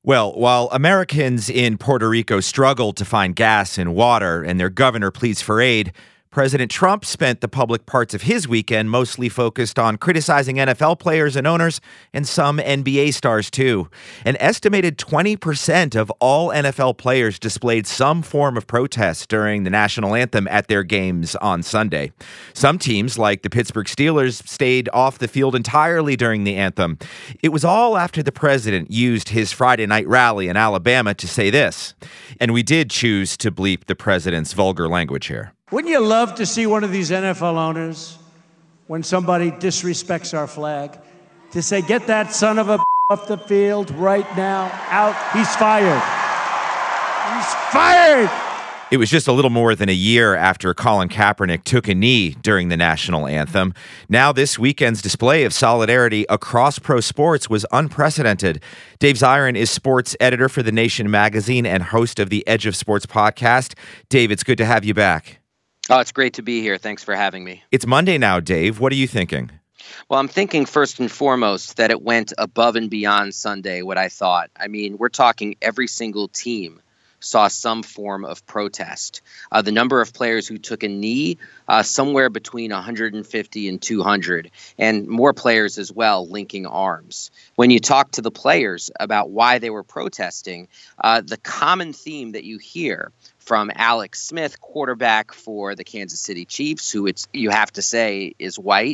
Well, while Americans in Puerto Rico struggled to find gas and water and their governor pleads for aid, President Trump spent the public parts of his weekend mostly focused on criticizing NFL players and owners and some NBA stars, too. An estimated 20% of all NFL players displayed some form of protest during the national anthem at their games on Sunday. Some teams, like the Pittsburgh Steelers, stayed off the field entirely during the anthem. It was all after the president used his Friday night rally in Alabama to say this. And we did choose to bleep the president's vulgar language here. Wouldn't you love to see one of these NFL owners, when somebody disrespects our flag, to say, get that son of a off the field right now, out, he's fired. He's fired! It was just a little more than a year after Colin Kaepernick took a knee during the national anthem. Now this weekend's display of solidarity across pro sports was unprecedented. Dave Zirin is sports editor for The Nation magazine and host of the Edge of Sports podcast. Dave, it's good to have you back. Oh, it's great to be here. Thanks for having me. It's Monday now, Dave. What are you thinking? Well, I'm thinking first and foremost that it went above and beyond Sunday, what I thought. I mean, we're talking every single team saw some form of protest. The number of players who took a knee, somewhere between 150 and 200, and more players as well linking arms. When you talk to the players about why they were protesting, the common theme that you hear from Alex Smith, quarterback for the Kansas City Chiefs, who you have to say is white,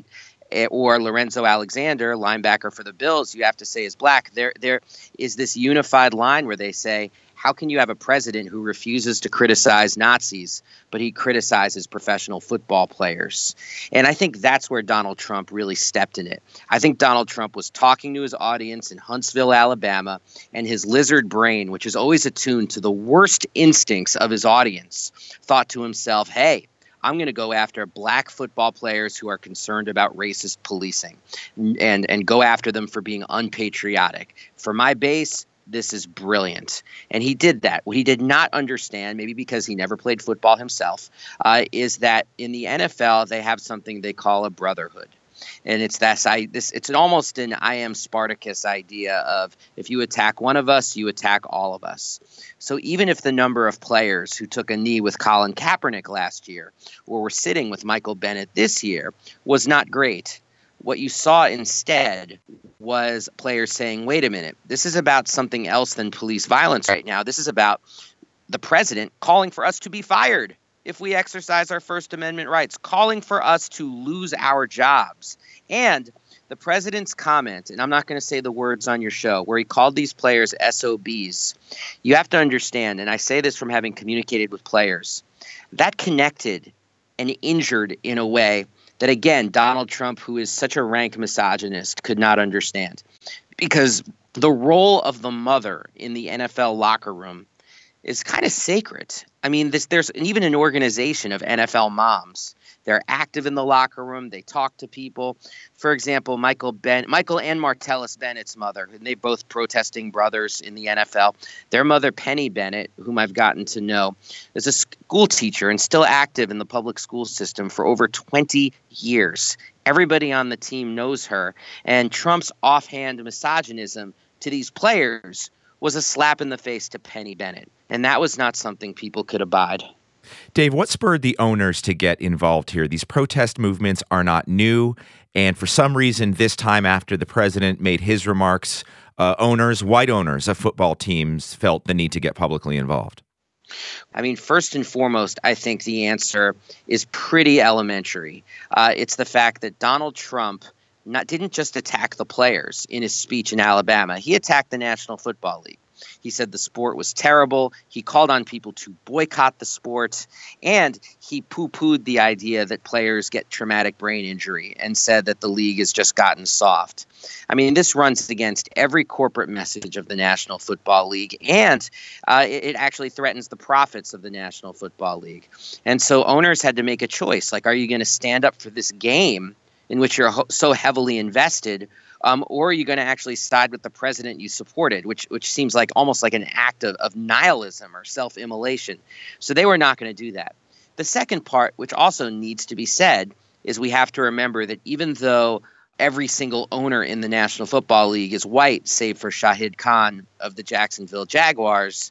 or Lorenzo Alexander, linebacker for the Bills, you have to say is black. There is this unified line where they say, how can you have a president who refuses to criticize Nazis, but he criticizes professional football players? And I think that's where Donald Trump really stepped in it. I think Donald Trump was talking to his audience in Huntsville, Alabama, and his lizard brain, which is always attuned to the worst instincts of his audience, thought to himself, hey, I'm going to go after black football players who are concerned about racist policing and go after them for being unpatriotic. For my base, this is brilliant. And he did that. What he did not understand, maybe because he never played football himself, is that in the NFL, they have something they call a brotherhood. And it's almost an I am Spartacus idea of if you attack one of us, you attack all of us. So even if the number of players who took a knee with Colin Kaepernick last year or were sitting with Michael Bennett this year was not great, what you saw instead was players saying, wait a minute, this is about something else than police violence right now. This is about the president calling for us to be fired if we exercise our First Amendment rights, calling for us to lose our jobs. And the president's comment, and I'm not going to say the words on your show, where he called these players SOBs, you have to understand, and I say this from having communicated with players, that connected and injured in a way that, again, Donald Trump, who is such a rank misogynist, could not understand. Because the role of the mother in the NFL locker room is kind of sacred. I mean, there's even an organization of NFL moms. They're active in the locker room. They talk to people. For example, Michael and Martellus Bennett's mother, and they both protesting brothers in the NFL. Their mother, Penny Bennett, whom I've gotten to know, is a school teacher and still active in the public school system for over 20 years. Everybody on the team knows her. And Trump's offhand misogynism to these players was a slap in the face to Penny Bennett. And that was not something people could abide. Dave, what spurred the owners to get involved here? These protest movements are not new, and for some reason, this time after the president made his remarks, white owners of football teams felt the need to get publicly involved. I mean, first and foremost, I think the answer is pretty elementary. It's the fact that Donald Trump didn't just attack the players in his speech in Alabama. He attacked the National Football League. He said the sport was terrible. He called on people to boycott the sport. And he poo-pooed the idea that players get traumatic brain injury and said that the league has just gotten soft. I mean, this runs against every corporate message of the National Football League. And it actually threatens the profits of the National Football League. And so owners had to make a choice. Like, are you going to stand up for this game in which you're so heavily invested, or are you going to actually side with the president you supported, which seems like almost like an act of nihilism or self-immolation? So they were not going to do that. The second part, which also needs to be said, is we have to remember that even though every single owner in the National Football League is white, save for Shahid Khan of the Jacksonville Jaguars.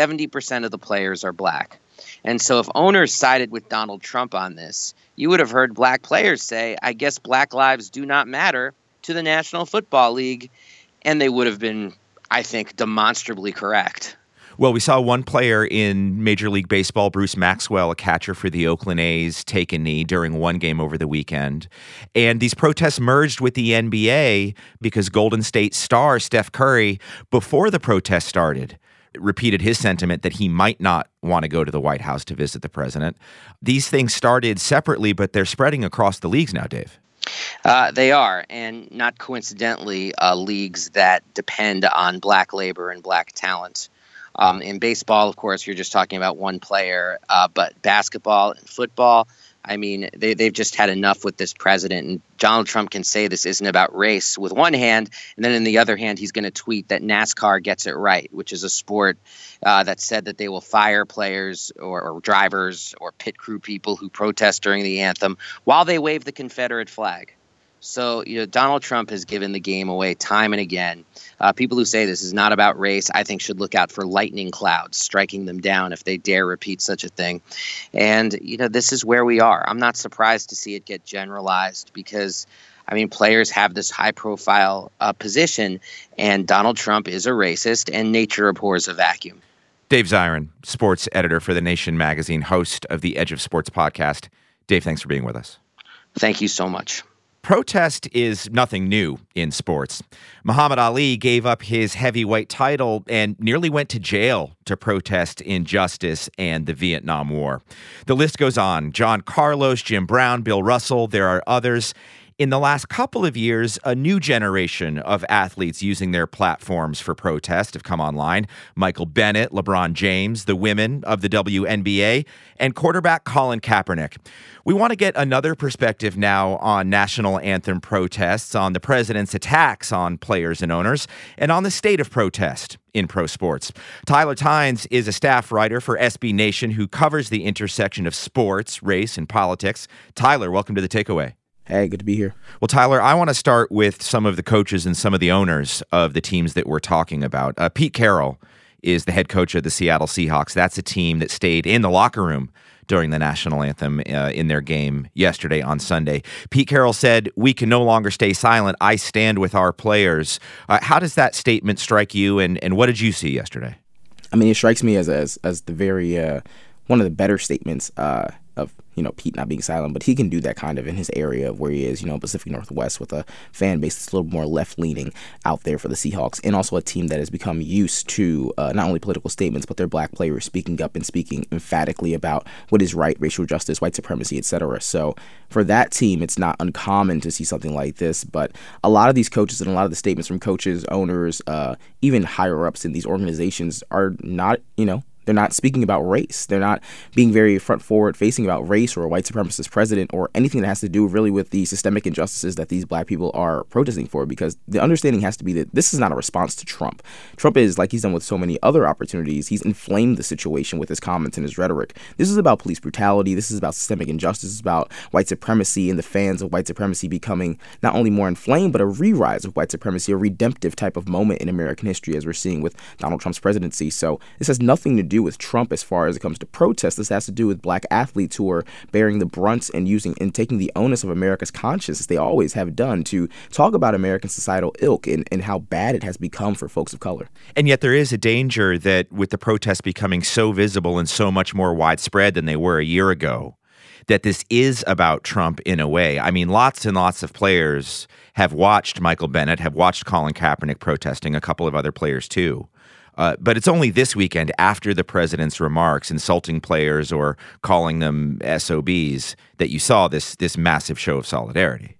70% of the players are black. And so if owners sided with Donald Trump on this, you would have heard black players say, I guess black lives do not matter to the National Football League. And they would have been, I think, demonstrably correct. Well, we saw one player in Major League Baseball, Bruce Maxwell, a catcher for the Oakland A's, take a knee during one game over the weekend. And these protests merged with the NBA because Golden State star Steph Curry, before the protest started, repeated his sentiment that he might not want to go to the White House to visit the president. These things started separately, but they're spreading across the leagues now, Dave. They are, and not coincidentally, leagues that depend on black labor and black talent. In baseball, of course, you're just talking about one player, but basketball and football, I mean, they've just had enough with this president. And Donald Trump can say this isn't about race with one hand, and then in the other hand, he's going to tweet that NASCAR gets it right, which is a sport that said that they will fire players or drivers or pit crew people who protest during the anthem while they wave the Confederate flag. So, Donald Trump has given the game away time and again. People who say this is not about race, I think, should look out for lightning clouds striking them down if they dare repeat such a thing. And, this is where we are. I'm not surprised to see it get generalized because, players have this high-profile position, and Donald Trump is a racist, and nature abhors a vacuum. Dave Zirin, sports editor for The Nation magazine, host of the Edge of Sports podcast. Dave, thanks for being with us. Thank you so much. Protest is nothing new in sports. Muhammad Ali gave up his heavyweight title and nearly went to jail to protest injustice and the Vietnam War. The list goes on. John Carlos, Jim Brown, Bill Russell, there are others. In the last couple of years, a new generation of athletes using their platforms for protest have come online. Michael Bennett, LeBron James, the women of the WNBA, and quarterback Colin Kaepernick. We want to get another perspective now on national anthem protests, on the president's attacks on players and owners, and on the state of protest in pro sports. Tyler Tynes is a staff writer for SB Nation who covers the intersection of sports, race, and politics. Tyler, welcome to The Takeaway. Hey, good to be here. Well, Tyler, I want to start with some of the coaches and some of the owners of the teams that we're talking about. Pete Carroll is the head coach of the Seattle Seahawks. That's a team that stayed in the locker room during the national anthem in their game yesterday on Sunday. Pete Carroll said, "We can no longer stay silent. I stand with our players." How does that statement strike you, and what did you see yesterday? It strikes me as the very one of the better statements of Pete not being silent, but he can do that kind of in his area of where he is, Pacific Northwest, with a fan base that's a little more left-leaning out there for the Seahawks, and also a team that has become used to not only political statements, but their black players speaking up and speaking emphatically about what is right, racial justice, white supremacy, etc. So for that team, it's not uncommon to see something like this, but a lot of these coaches and a lot of the statements from coaches, owners, even higher-ups in these organizations are not, they're not speaking about race. They're not being very front forward facing about race or a white supremacist president or anything that has to do really with the systemic injustices that these black people are protesting for, because the understanding has to be that this is not a response to Trump. Trump is, like he's done with so many other opportunities, he's inflamed the situation with his comments and his rhetoric. This is about police brutality. This is about systemic injustice. It's about white supremacy and the fans of white supremacy becoming not only more inflamed, but a re-rise of white supremacy, a redemptive type of moment in American history, as we're seeing with Donald Trump's presidency. So this has nothing to do with Trump as far as it comes to protests. This has to do with black athletes who are bearing the brunt and using and taking the onus of America's conscience, as they always have done, to talk about American societal ilk and how bad it has become for folks of color. And yet there is a danger that with the protests becoming so visible and so much more widespread than they were a year ago, that this is about Trump in a way. Lots and lots of players have watched Michael Bennett, have watched Colin Kaepernick protesting, a couple of other players too. But it's only this weekend, after the president's remarks insulting players or calling them SOBs, that you saw this massive show of solidarity.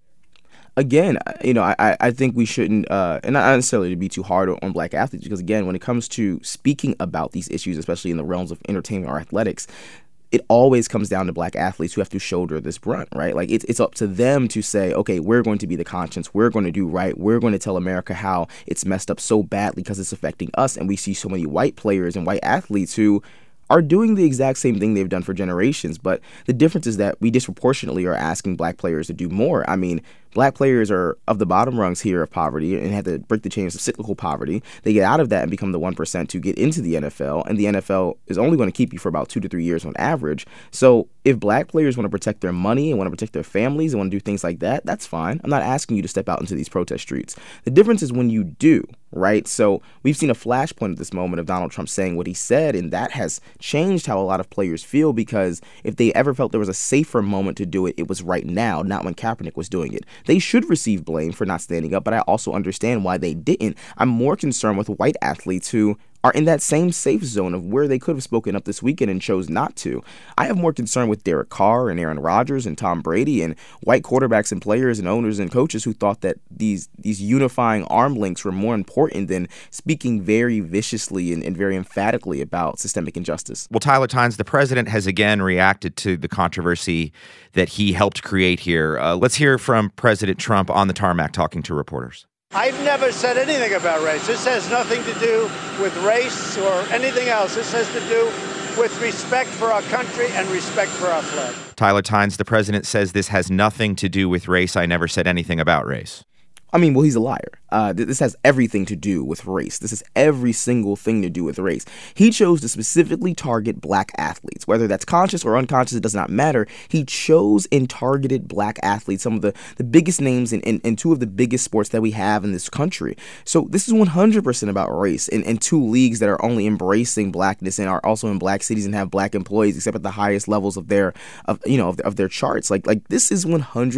Again, I think we shouldn't, and not necessarily to be too hard on black athletes, because again, when it comes to speaking about these issues, especially in the realms of entertainment or athletics, it always comes down to black athletes who have to shoulder this brunt, right? Like it's up to them to say, okay, we're going to be the conscience. We're going to do right. We're going to tell America how it's messed up so badly because it's affecting us. And we see so many white players and white athletes who are doing the exact same thing they've done for generations. But the difference is that we disproportionately are asking black players to do more. Black players are of the bottom rungs here of poverty and have to break the chains of cyclical poverty. They get out of that and become the 1% to get into the NFL, and the NFL is only going to keep you for about 2 to 3 years on average. So if Black players want to protect their money and want to protect their families and want to do things like that, that's fine. I'm not asking you to step out into these protest streets. The difference is when you do, right? So we've seen a flashpoint at this moment of Donald Trump saying what he said, and that has changed how a lot of players feel, because if they ever felt there was a safer moment to do it, it was right now, not when Kaepernick was doing it. They should receive blame for not standing up, but I also understand why they didn't. I'm more concerned with white athletes who are in that same safe zone of where they could have spoken up this weekend and chose not to. I have more concern with Derek Carr and Aaron Rodgers and Tom Brady and white quarterbacks and players and owners and coaches who thought that these unifying arm links were more important than speaking very viciously and very emphatically about systemic injustice. Well, Tyler Tynes, the president has again reacted to the controversy that he helped create here. Let's hear from President Trump on the tarmac talking to reporters. I've never said anything about race. This has nothing to do with race or anything else. This has to do with respect for our country and respect for our flag. Tyler Tynes, the president, says this has nothing to do with race. I never said anything about race. I mean, well, he's a liar. This has everything to do with race. This has every single thing to do with race. He chose to specifically target Black athletes. Whether that's conscious or unconscious, it does not matter. He chose and targeted Black athletes, some of the biggest names in two of the biggest sports that we have in this country. So this is 100% about race and two leagues that are only embracing Blackness and are also in Black cities and have Black employees, except at the highest levels of their charts. Like this is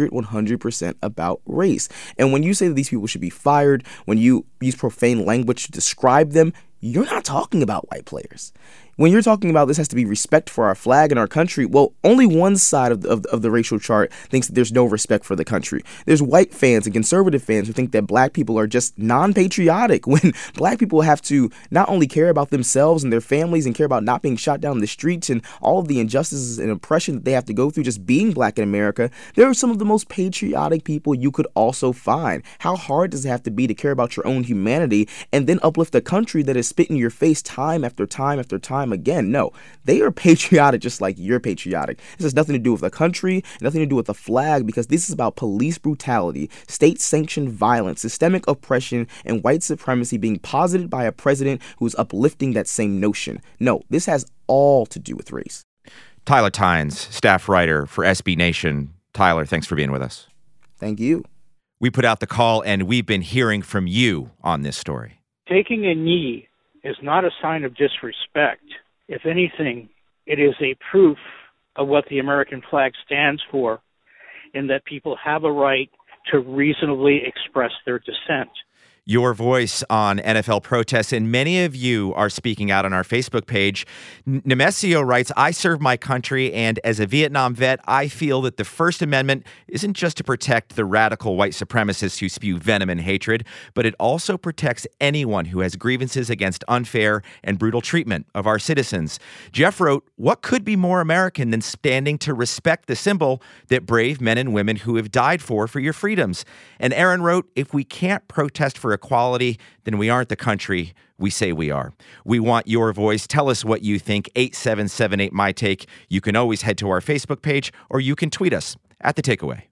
100% about race. And when you say that these people should be fired, when you use profane language to describe them, you're not talking about white players. When you're talking about this has to be respect for our flag and our country, well, only one side of the racial chart thinks that there's no respect for the country. There's white fans and conservative fans who think that Black people are just non-patriotic, when Black people have to not only care about themselves and their families and care about not being shot down the streets and all of the injustices and oppression that they have to go through just being Black in America. They're some of the most patriotic people you could also find. How hard does it have to be to care about your own humanity and then uplift a country that is spit in your face time after time after time again? No, they are patriotic just like you're patriotic. This has nothing to do with the country, nothing to do with the flag, because this is about police brutality, state-sanctioned violence, systemic oppression, and white supremacy being posited by a president who is uplifting that same notion. No, this has all to do with race. Tyler Tynes, staff writer for SB Nation. Tyler, thanks for being with us. Thank you. We put out the call, and we've been hearing from you on this story. Taking a knee is not a sign of disrespect. If anything, it is a proof of what the American flag stands for, in that people have a right to reasonably express their dissent. Your voice on NFL protests, and many of you are speaking out on our Facebook page. Nemesio writes, I serve my country, and as a Vietnam vet, I feel that the First Amendment isn't just to protect the radical white supremacists who spew venom and hatred, but it also protects anyone who has grievances against unfair and brutal treatment of our citizens. Jeff wrote, what could be more American than standing to respect the symbol that brave men and women who have died for your freedoms? And Aaron wrote, if we can't protest for equality, then we aren't the country we say we are. We want your voice. Tell us what you think. 8778 My Take. You can always head to our Facebook page, or you can tweet us at The Takeaway.